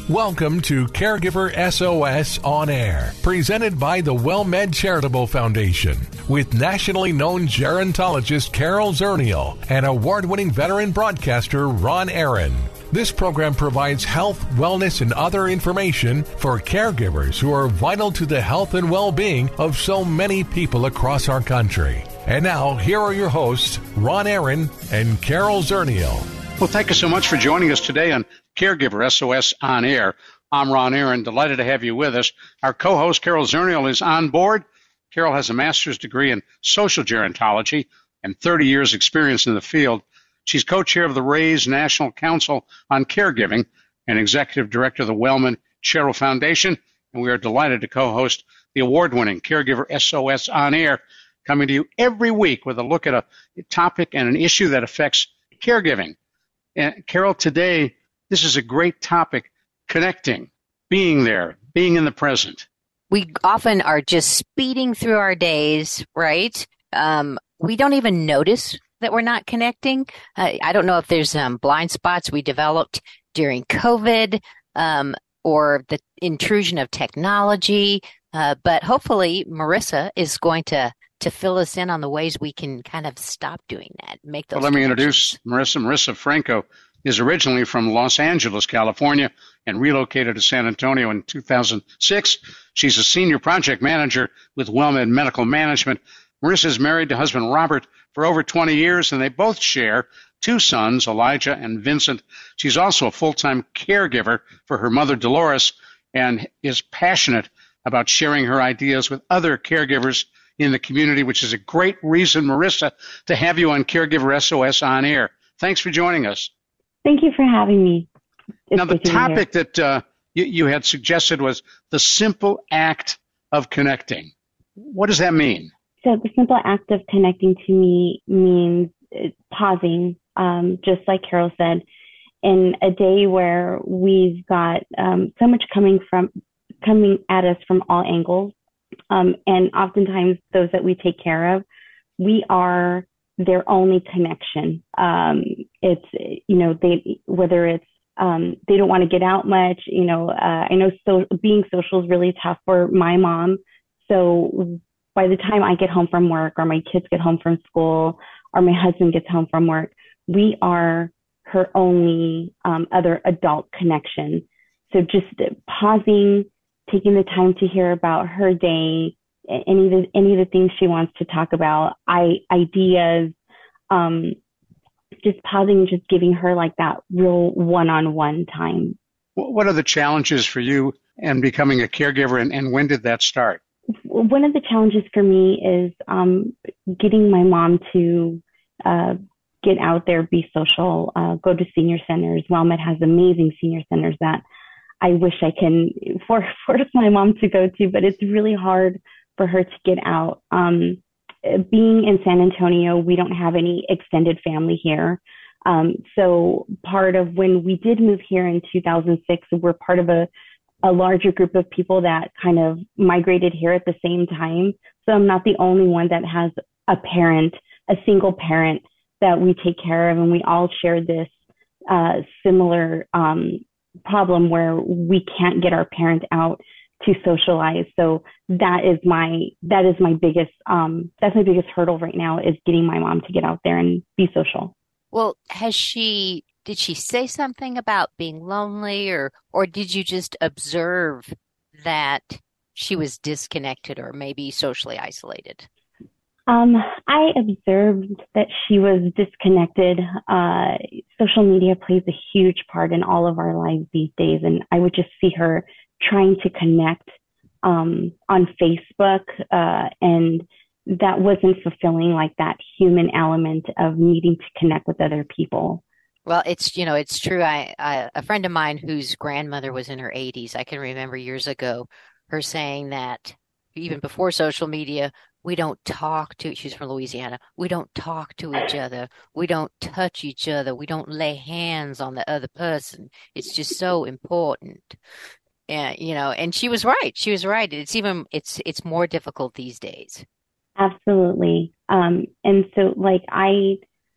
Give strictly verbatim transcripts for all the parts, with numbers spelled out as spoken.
Welcome to Caregiver S O S On Air, presented by the WellMed Charitable Foundation, with nationally known gerontologist Carol Zernial and award-winning veteran broadcaster Ron Aaron. This program provides health, wellness, and other information for caregivers who are vital to the health and well-being of so many people across our country. And now, here are your hosts, Ron Aaron and Carol Zernial. Well, thank you so much for joining us today on Caregiver S O S On Air. I'm Ron Aaron, delighted to have you with us. Our co-host, Carol Zernial, is on board. Carol has a master's degree in social gerontology and thirty years experience in the field. She's co-chair of the RAISE National Council on Caregiving and executive director of the Wellman Charitable Foundation. And we are delighted to co-host the award-winning Caregiver S O S On Air, coming to you every week with a look at a topic and an issue that affects caregiving. And Carol, today, this is a great topic, connecting, being there, being in the present. We often are just speeding through our days, right? Um, we don't even notice that we're not connecting. Uh, I don't know if there's um, blind spots we developed during COVID um, or the intrusion of technology, uh, but hopefully Marissa is going to to fill us in on the ways we can kind of stop doing that, make those Well, let me connections. introduce Marissa. Marissa Franco is originally from Los Angeles, California, and relocated to San Antonio in two thousand six. She's a senior project manager with WellMed Medical Management. Marissa is married to husband Robert for over twenty years, and they both share two sons, Elijah and Vincent. She's also a full-time caregiver for her mother, Dolores, and is passionate about sharing her ideas with other caregivers in the community, which is a great reason, Marissa, to have you on Caregiver S O S On Air. Thanks for joining us. Thank you for having me. It's now, the topic that uh, you, you had suggested was the simple act of connecting. What does that mean? So the simple act of connecting to me means pausing, um, just like Carol said, in a day where we've got um, so much coming from coming at us from all angles. Um, and oftentimes those that we take care of, we are their only connection. Um, it's, you know, they, whether it's, um, they don't want to get out much, you know, uh, I know so being social is really tough for my mom. So by the time I get home from work or my kids get home from school or my husband gets home from work, we are her only, um, other adult connection. So just pausing, taking the time to hear about her day, any of the, any of the things she wants to talk about, I, ideas, um, just pausing, just giving her like that real one-on-one time. What are the challenges for you in becoming a caregiver, and, and when did that start? One of the challenges for me is um, getting my mom to uh, get out there, be social, uh, go to senior centers. WellMed has amazing senior centers that I wish I can for, force my mom to go to, but it's really hard for her to get out. Um, being in San Antonio, we don't have any extended family here. Um, so part of when we did move here in two thousand six, we're part of a, a larger group of people that kind of migrated here at the same time. So I'm not the only one that has a parent, a single parent that we take care of, and we all share this uh, similar um problem where we can't get our parent out to socialize. So that is my, that is my biggest, um, that's my biggest hurdle right now, is getting my mom to get out there and be social. Well, has she, did she say something about being lonely, or, or did you just observe that she was disconnected or maybe socially isolated? Um, I observed that she was disconnected. Uh, social media plays a huge part in all of our lives these days. And I would just see her trying to connect, um, on Facebook, uh, and that wasn't fulfilling like that human element of needing to connect with other people. Well, it's, you know, it's true. I, I, a friend of mine whose grandmother was in her eighties, I can remember years ago, her saying that even before social media, we don't talk to, she's from Louisiana, we don't talk to each other, we don't touch each other, we don't lay hands on the other person. It's just so important. And, you know, and she was right. She was right. It's even, it's, it's more difficult these days. Absolutely. Um, and so like I,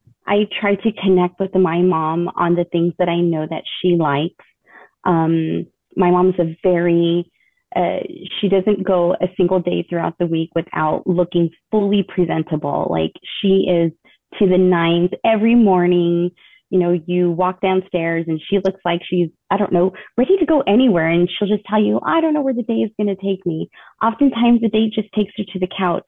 I try to connect with my mom on the things that I know that she likes. Um, my mom's a very, uh, she doesn't go a single day throughout the week without looking fully presentable. Like she is to the nines every morning. You know, you walk downstairs and she looks like she's, I don't know, ready to go anywhere. And she'll just tell you, I don't know where the day is going to take me. Oftentimes the day just takes her to the couch.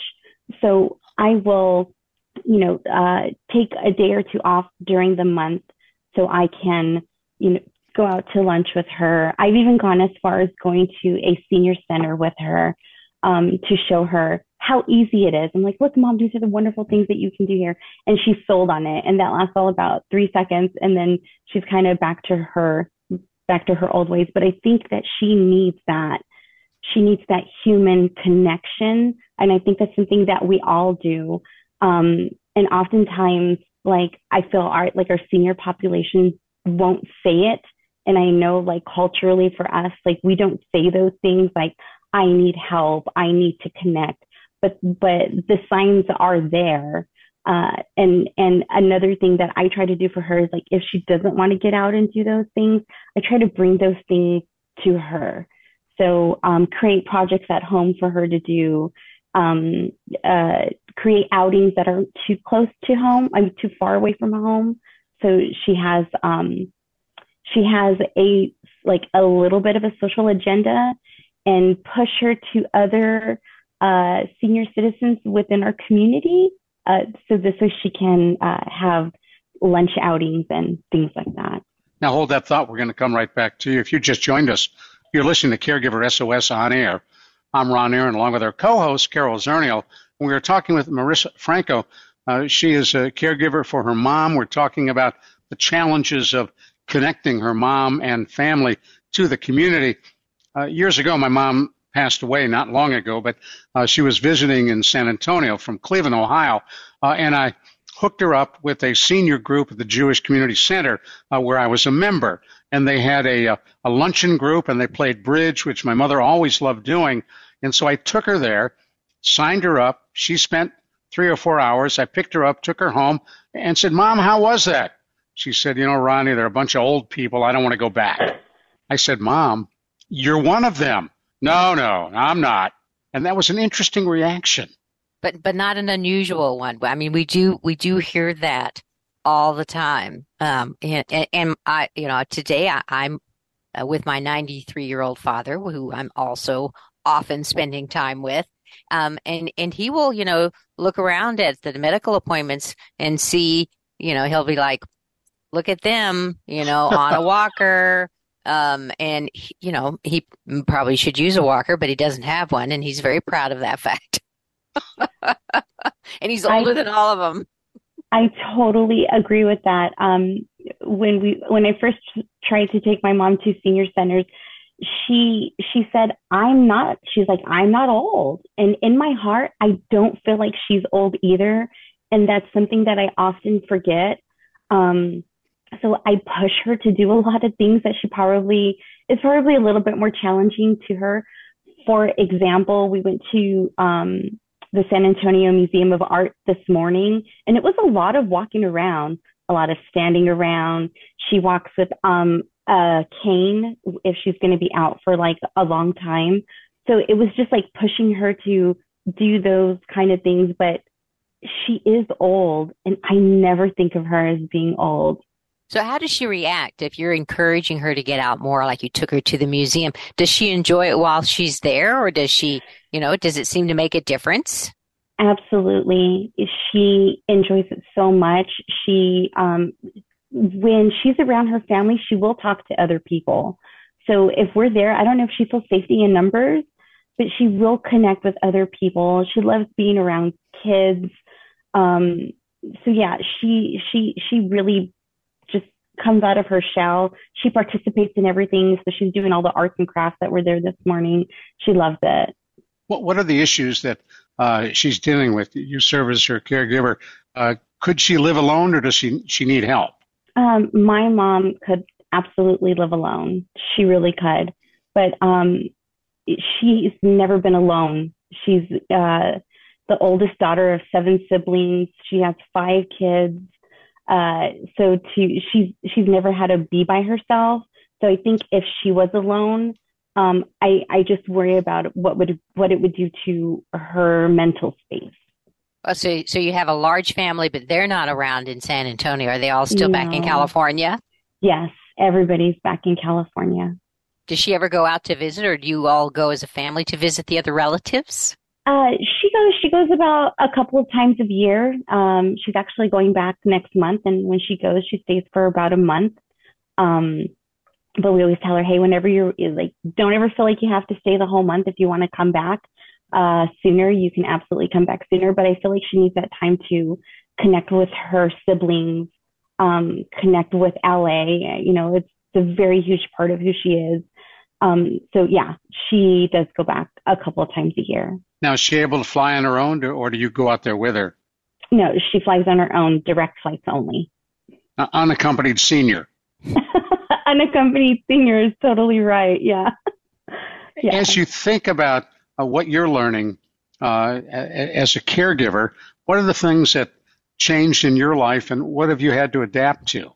So I will, you know, uh, take a day or two off during the month so I can, you know, go out to lunch with her. I've even gone as far as going to a senior center with her um, to show her how easy it is. I'm like, look, Mom, these are the wonderful things that you can do here. And she's sold on it. And that lasts all about three seconds. And then she's kind of back to her, back to her old ways. But I think that she needs that. She needs that human connection. And I think that's something that we all do. Um, and oftentimes, like, I feel our, like our senior population won't say it. And I know, like, culturally for us, like, we don't say those things like, I need help, I need to connect. But but the signs are there. Uh, and and another thing that I try to do for her is, like, if she doesn't want to get out and do those things, I try to bring those things to her. So um, create projects at home for her to do, um, uh, create outings that are too close to home, I mean, too far away from home. So she has um, she has a like a little bit of a social agenda, and push her to other uh, senior citizens within our community, uh, so this way she can uh, have lunch outings and things like that. Now hold that thought. We're going to come right back to you. If you just joined us, you're listening to Caregiver S O S On Air. I'm Ron Aaron, along with our co-host, Carol Zernial. We are talking with Marissa Franco. Uh, she is a caregiver for her mom. We're talking about the challenges of connecting her mom and family to the community. Uh, years ago, my mom passed away not long ago, but uh, she was visiting in San Antonio from Cleveland, Ohio, uh, and I hooked her up with a senior group at the Jewish Community Center uh, where I was a member. And they had a, a, a luncheon group, and they played bridge, which my mother always loved doing. And so I took her there, signed her up. She spent three or four hours. I picked her up, took her home, and said, Mom, how was that? She said, you know, Ronnie, they're a bunch of old people. I don't want to go back. I said, Mom, you're one of them. No, no, I'm not. And that was an interesting reaction. But but not an unusual one. I mean, we do we do hear that all the time. Um, and, and, and I, you know, today I, I'm uh, with my ninety-three-year-old father, who I'm also often spending time with. Um, and and he will, you know, look around at the medical appointments and see, you know, he'll be like, look at them, you know, on a walker. Um, and, he, you know, he probably should use a walker, but he doesn't have one. And he's very proud of that fact. And he's older I, than all of them. I totally agree with that. Um, when we, when I first tried to take my mom to senior centers, she, she said, I'm not, she's like, I'm not old. And in my heart, I don't feel like she's old either. And that's something that I often forget. Um, So I push her to do a lot of things that she probably is probably a little bit more challenging to her. For example, we went to um, the San Antonio Museum of Art this morning, and it was a lot of walking around, a lot of standing around. She walks with um, a cane if she's going to be out for like a long time. So it was just like pushing her to do those kind of things. But she is old, and I never think of her as being old. So how does she react if you're encouraging her to get out more, like you took her to the museum? Does she enjoy it while she's there, or does she, you know, does it seem to make a difference? Absolutely. She enjoys it so much. She, um, when she's around her family, she will talk to other people. So if we're there, I don't know if she feels safety in numbers, but she will connect with other people. She loves being around kids. Um, so yeah, she, she, she really just comes out of her shell. She participates in everything. So she's doing all the arts and crafts that were there this morning. She loves it. What What are the issues that uh, she's dealing with? You serve as her caregiver. Uh, could she live alone, or does she she need help? Um, my mom could absolutely live alone. She really could. But um, she's never been alone. She's uh, the oldest daughter of seven siblings. She has five kids. Uh, so to she's she's never had to be by herself. So I think if she was alone, um, I, I just worry about what would what it would do to her mental space. Oh, so, so you have a large family, but they're not around in San Antonio. Are they all still back in No. California? Yes, everybody's back in California. Does she ever go out to visit, or do you all go as a family to visit the other relatives? Uh, she goes. She goes about a couple of times a year. Um, she's actually going back next month, and when she goes, she stays for about a month. Um, but we always tell her, hey, whenever you're like, don't ever feel like you have to stay the whole month. If you want to come back uh, sooner, you can absolutely come back sooner. But I feel like she needs that time to connect with her siblings, um, connect with L A. You know, it's a very huge part of who she is. Um, so yeah, she does go back a couple of times a year. Now, is she able to fly on her own, or, or do you go out there with her? No, she flies on her own, direct flights only. Uh, unaccompanied senior. Unaccompanied senior is totally right. Yeah. Yeah. As you think about uh, what you're learning uh, as a caregiver, what are the things that changed in your life, and what have you had to adapt to?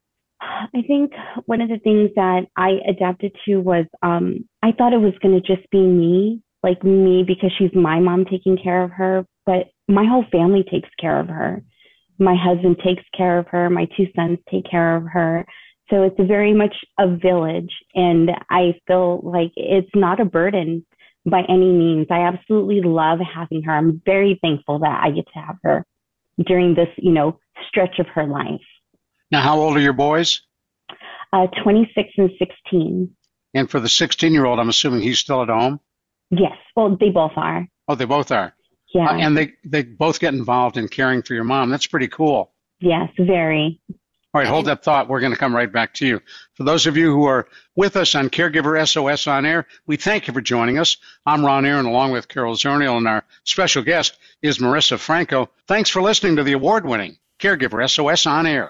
I think one of the things that I adapted to was um, I thought it was going to just be me, like me, because she's my mom taking care of her, but my whole family takes care of her. My husband takes care of her. My two sons take care of her. So it's very much a village, and I feel like it's not a burden by any means. I absolutely love having her. I'm very thankful that I get to have her during this, you know, stretch of her life. Now, how old are your boys? Uh, twenty-six and sixteen. And for the sixteen-year-old, I'm assuming he's still at home? Yes. Well, they both are. Oh, they both are. Yeah. Uh, and they, they both get involved in caring for your mom. That's pretty cool. Yes, very. All right, hold that thought. We're going to come right back to you. For those of you who are with us on Caregiver S O S On Air, we thank you for joining us. I'm Ron Aaron, along with Carol Zernial, and our special guest is Marissa Franco. Thanks for listening to the award-winning Caregiver S O S On Air.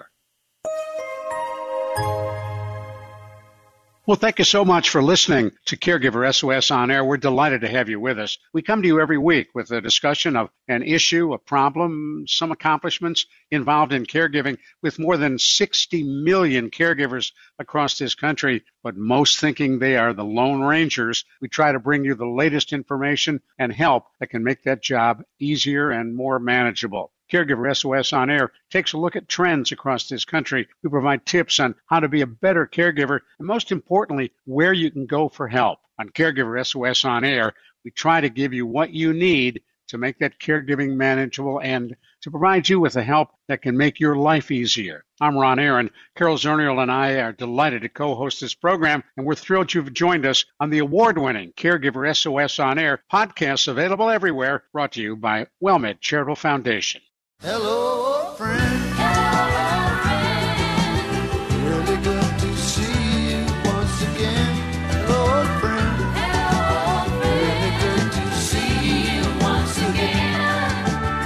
Well, thank you so much for listening to Caregiver S O S On Air. We're delighted to have you with us. We come to you every week with a discussion of an issue, a problem, some accomplishments involved in caregiving with more than sixty million caregivers across this country, but most thinking they are the Lone Rangers. We try to bring you the latest information and help that can make that job easier and more manageable. Caregiver S O S On Air takes a look at trends across this country. We provide tips on how to be a better caregiver, and most importantly, where you can go for help. On Caregiver S O S On Air, we try to give you what you need to make that caregiving manageable and to provide you with the help that can make your life easier. I'm Ron Aaron. Carol Zernial and I are delighted to co-host this program, and we're thrilled you've joined us on the award-winning Caregiver S O S On Air podcasts available everywhere, brought to you by WellMed Charitable Foundation. Hello, friend. Hello, friend. Really good to see you once again. Hello, friend. Hello, friend. Really good to see you once again.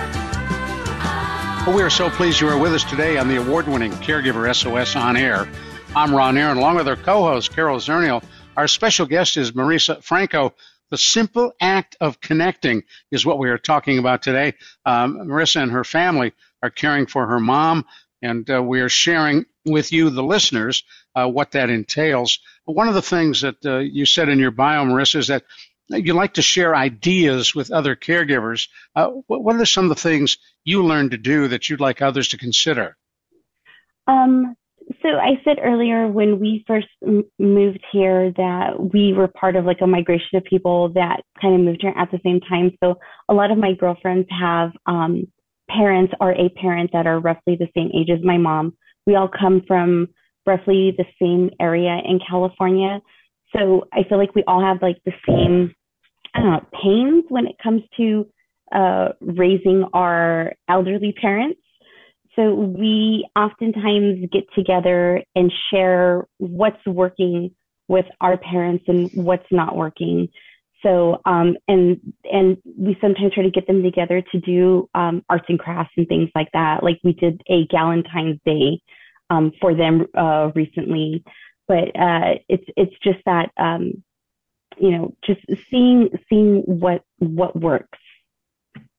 Well, we are so pleased you are with us today on the award-winning Caregiver S O S On Air. I'm Ron Aaron, along with our co-host, Carol Zernial. Our special guest is Marissa Franco. The simple act of connecting is what we are talking about today. Um, Marissa and her family are caring for her mom, and uh, we are sharing with you, the listeners, uh, what that entails. One of the things that uh, you said in your bio, Marissa, is that you like to share ideas with other caregivers. Uh, what, what are some of the things you learned to do that you'd like others to consider? Um, so I said earlier when we first m- moved here that we were part of like a migration of people that kind of moved here at the same time. So a lot of my girlfriends have um, parents or a parent that are roughly the same age as my mom. We all come from roughly the same area in California. So I feel like we all have like the same, I don't know, pains when it comes to uh, raising our elderly parents. So we oftentimes get together and share what's working with our parents and what's not working. So, um, and, and we sometimes try to get them together to do, um, arts and crafts and things like that. Like we did a Galentine's Day, um, for them, uh, recently, but, uh, it's, it's just that, um, you know, just seeing, seeing what, what works.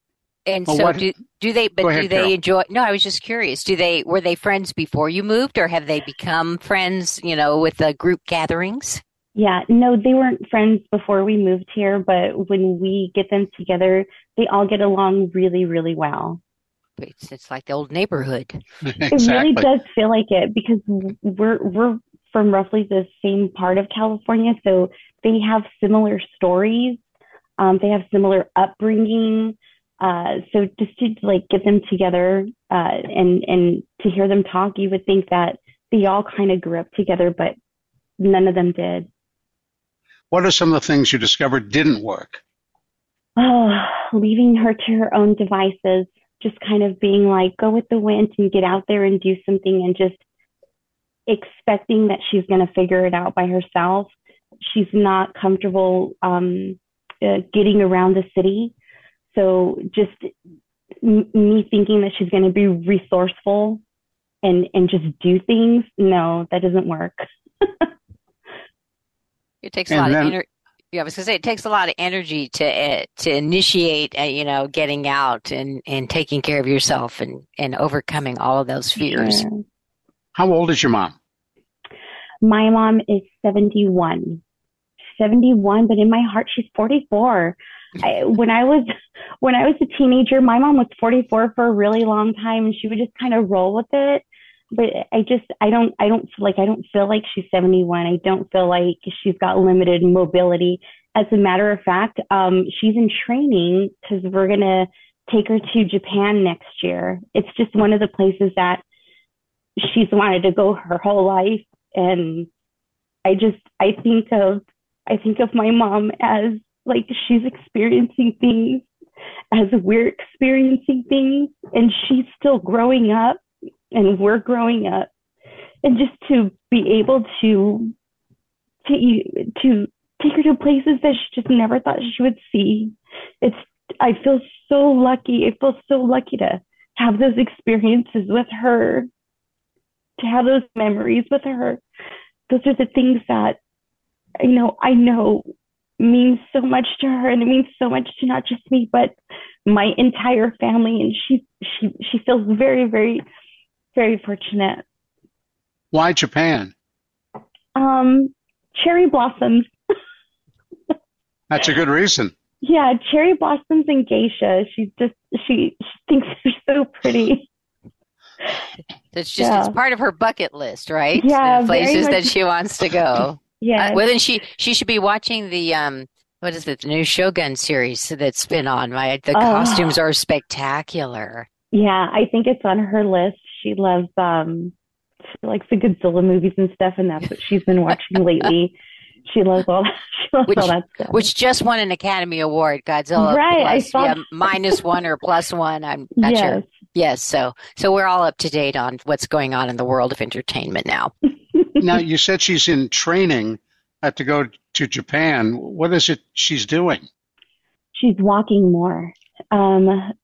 And Well, so what- do do they? But Go ahead, do they Carol. enjoy? No, I was just curious. Do they were they friends before you moved, or have they become friends? You know, with the group gatherings. Yeah, no, they weren't friends before we moved here, but when we get them together, they all get along really, really well. It's it's like the old neighborhood. It Exactly. really does feel like it because we're we're from roughly the same part of California, so they have similar stories. Um, they have similar upbringing. Uh, so just to like get them together uh, and and to hear them talk, you would think that they all kind of grew up together, but none of them did. What are some of the things you discovered didn't work? Oh, leaving her to her own devices, just kind of being like, go with the wind and get out there and do something and just expecting that she's going to figure it out by herself. She's not comfortable um, uh, getting around the city. So just m- me thinking that she's going to be resourceful and, and just do things, no, that doesn't work. It takes a And lot then- of energy. Yeah, I was gonna say it takes a lot of energy to uh, to initiate, uh, you know, getting out and, and taking care of yourself and, and overcoming all of those fears. Sure. How old is your mom? My mom is seventy-one. seventy-one, but in my heart, she's forty-four. I, when I was when I was a teenager, my mom was forty-four for a really long time, and she would just kind of roll with it. But I just I don't I don't feel like I don't feel like she's seventy-one. I don't feel like she's got limited mobility. As a matter of fact, um, she's in training because we're gonna take her to Japan next year. It's just one of the places that she's wanted to go her whole life, and I just I think of I think of my mom as like she's experiencing things as we're experiencing things, and she's still growing up and we're growing up, and just to be able to to to take her to places that she just never thought she would see. It's I feel so lucky. I feel so lucky to have those experiences with her, to have those memories with her. Those are the things that you know I know means so much to her, and it means so much to not just me but my entire family. And she she she feels very very very fortunate. Why Japan? Um, cherry blossoms. That's a good reason. Yeah, cherry blossoms and geisha. She's just she she thinks they're so pretty. It's just Yeah. it's part of her bucket list, right? Yeah, The very places much- that she wants to go. Yeah. Uh, well, then she she should be watching the um what is it the new Shogun series that's been on. Right, the Oh. costumes are spectacular. Yeah, I think it's on her list. She loves um she likes the Godzilla movies and stuff, and that's what she's been watching lately. She loves all that. She loves Which- all that stuff. Which just won an Academy Award, Godzilla Right, I plus, saw yeah, that. minus one or plus one. I'm not yes. sure. Yes, so so we're all up to date on what's going on in the world of entertainment now. Now, you said she's in training uh, to go to Japan. What is it she's doing? She's walking more. Um,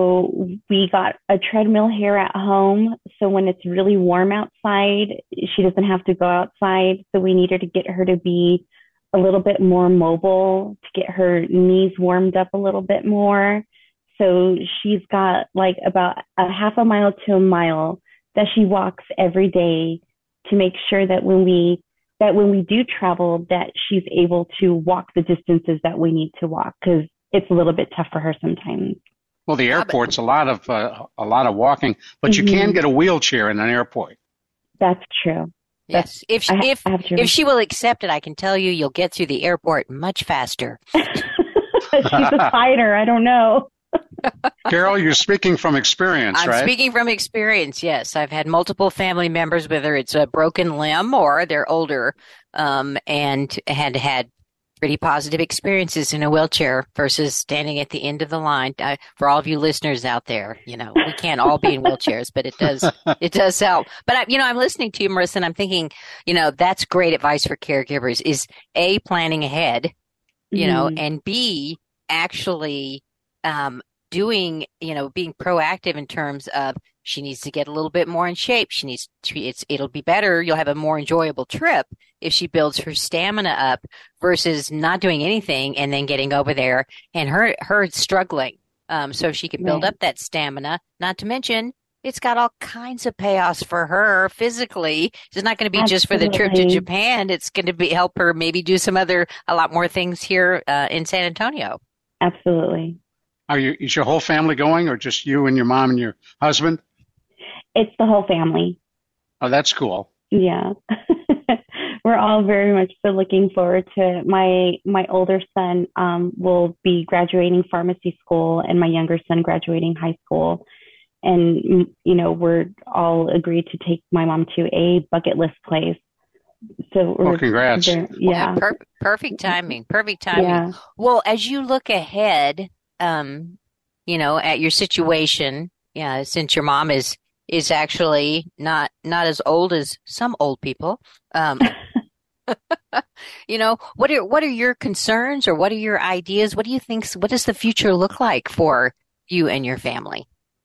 so we got a treadmill here at home. So when it's really warm outside, she doesn't have to go outside. So we need her to get her to be a little bit more mobile, to get her knees warmed up a little bit more. So she's got like about a half a mile to a mile that she walks every day to make sure that when we that when we do travel, that she's able to walk the distances that we need to walk, because it's a little bit tough for her sometimes. Well, the Yeah, but- airport's a lot of uh, a lot of walking, but you can Mhm. get a wheelchair in an airport. That's true. Yes, if she, I, if I have to. if she will accept it, I can tell you, you'll get through the airport much faster. She's a fighter. I don't know. Carol, you're speaking from experience, I'm right? speaking from experience. Yes, I've had multiple family members, whether it's a broken limb or they're older, um, and had had pretty positive experiences in a wheelchair versus standing at the end of the line. Uh, for all of you listeners out there, you know, we can't all be in wheelchairs, but it does it does help. But I, you know, I'm listening to you, Marissa, and I'm thinking, you know, that's great advice for caregivers: is A, planning ahead, you know, Mhm. and B, actually um, doing, you know, being proactive in terms of she needs to get a little bit more in shape. She needs to, it's, it'll be better. You'll have a more enjoyable trip if she builds her stamina up versus not doing anything and then getting over there and her, her struggling. um, so she can build Right. up that stamina. Not to mention, it's got all kinds of payoffs for her physically. It's not going to be just for the trip to Absolutely. Japan. It's going to be help her maybe do some other, a lot more things here uh, in San Antonio. Absolutely. Are you, is your whole family going, or just you and your mom and your husband? It's the whole family. Oh, that's cool. Yeah. We're all very much so looking forward to it. My my older son um, will be graduating pharmacy school, and my younger son graduating high school. And mm, you know, we're all agreed to take my mom to a bucket list place. So Well, we're congrats. very, yeah, Per- perfect timing. Perfect timing. yeah. Well, as you look ahead, um, you know, at your situation, yeah, since your mom is is actually not not as old as some old people, um, you know, what are what are your concerns or what are your ideas? What do you think? What does the future look like for you and your family?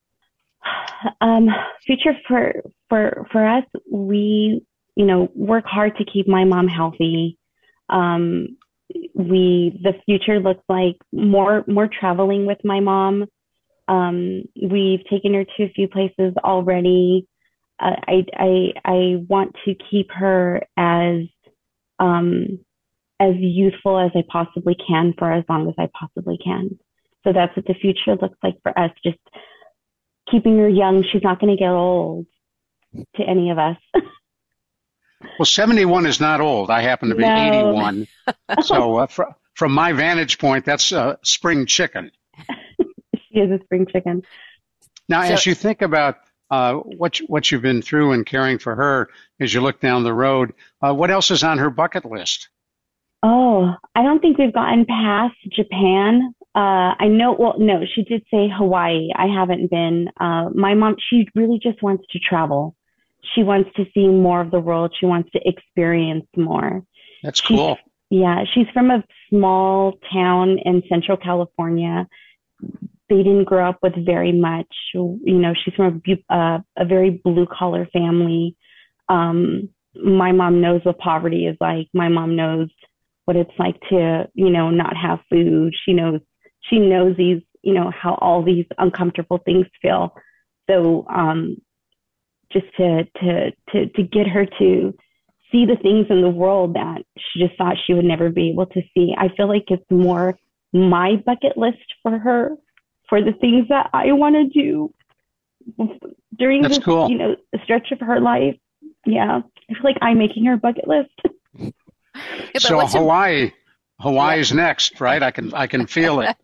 Um, future for for for us, we you know work hard to keep my mom healthy. Um, we the future looks like more more traveling with my mom. Um, we've taken her to a few places already. Uh, I I I want to keep her as um as youthful as I possibly can for as long as I possibly can. So that's what the future looks like for us. Just keeping her young. She's not going to get old to any of us. Well, seventy-one is not old. I happen to be No. eighty-one. So uh, fr- from my vantage point, that's uh, spring chicken. She is a spring chicken. Now, So- as you think about uh, what you- what you've been through and caring for her, as you look down the road, uh, what else is on her bucket list? Oh, I don't think we've gotten past Japan. Uh, I know, well, no, she did say Hawaii. I haven't been. Uh, my mom, she really just wants to travel. She wants to see more of the world. She wants to experience more. That's She's, cool. yeah, she's from a small town in Central California. They didn't grow up with very much. You know, she's from a, bu- uh, a very blue collar family. Um, my mom knows what poverty is like. My mom knows what it's like to, you know, not have food. She knows, she knows these, you know, how all these uncomfortable things feel. So, um, just to, to, to, to get her to see the things in the world that she just thought she would never be able to see. I feel like it's more my bucket list for her, for the things that I want to do during That's this, cool. you know, stretch of her life. Yeah. I feel like I'm making her bucket list. Yeah, but So what's a- Hawaii, Hawaii's next, right? I can I can feel it.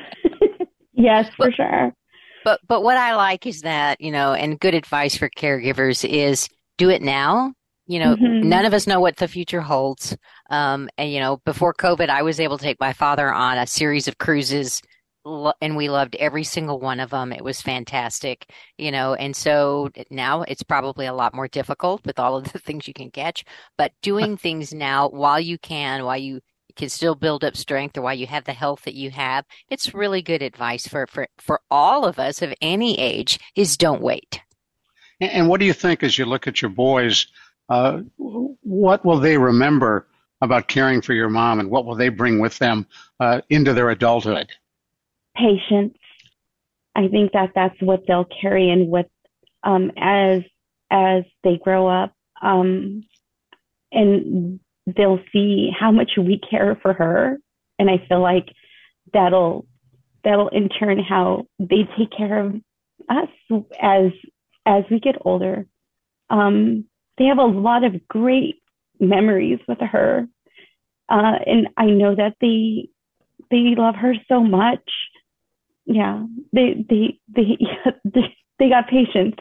Yes, for sure. But but what I like is that, you know, and good advice for caregivers is do it now. You know, Mhm. none of us know what the future holds. Um, and you know, before COVID, I was able to take my father on a series of cruises, lo- and we loved every single one of them. It was fantastic, you know, and so now it's probably a lot more difficult with all of the things you can catch. But doing things now while you can, while you can still build up strength or while you have the health that you have, it's really good advice for, for, for all of us of any age is don't wait. And, and what do you think as you look at your boys? Uh, what will they remember about caring for your mom, and what will they bring with them uh, into their adulthood? Patience. I think that that's what they'll carry in with um, as as they grow up, um, and they'll see how much we care for her, and I feel like that'll that'll in turn how they take care of us as as we get older. Um, they have a lot of great memories with her, uh, and I know that they they love her so much. Yeah, they they they they, they got patience.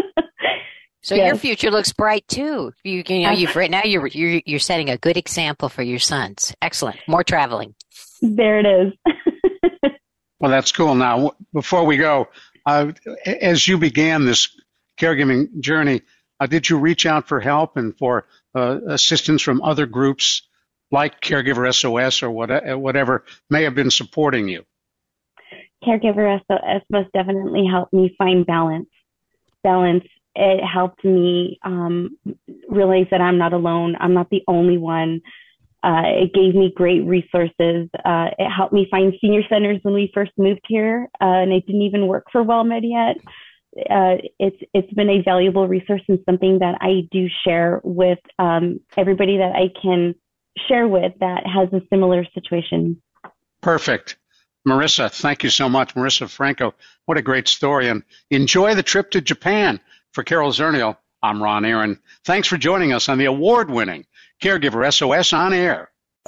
So your Yes. future looks bright too. You, you know, you've right now you're, you're you're setting a good example for your sons. Excellent. More traveling. There it is. Well, that's cool. Now, w- before we go, uh, as you began this caregiving journey, uh, did you reach out for help and for uh, assistance from other groups like Caregiver S O S or what, uh, whatever may have been supporting you? Caregiver S O S most definitely helped me find balance. Balance. It helped me um, realize that I'm not alone. I'm not the only one. Uh, it gave me great resources. Uh, it helped me find senior centers when we first moved here, uh, and I didn't even work for WellMed yet. Uh, it's it's been a valuable resource and something that I do share with um, everybody that I can share with that has a similar situation. Perfect. Marissa, thank you so much. Marissa Franco, what a great story. And enjoy the trip to Japan. For Carol Zernial, I'm Ron Aaron. Thanks for joining us on the award-winning Caregiver S O S On Air.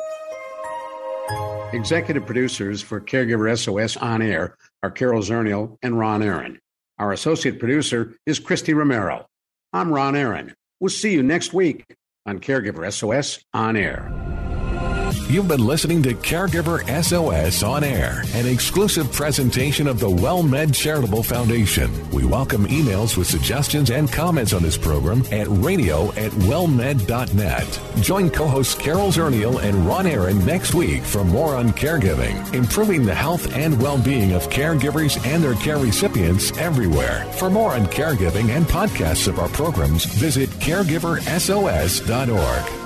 Executive producers for Caregiver S O S On Air are Carol Zernial and Ron Aaron. Our associate producer is Christy Romero. I'm Ron Aaron. We'll see you next week on Caregiver S O S On Air. You've been listening to Caregiver S O S On Air, an exclusive presentation of the WellMed Charitable Foundation. We welcome emails with suggestions and comments on this program at radio at wellmed dot net. Join co-hosts Carol Zernial and Ron Aaron next week for more on caregiving, improving the health and well-being of caregivers and their care recipients everywhere. For more on caregiving and podcasts of our programs, visit caregiver S O S dot org.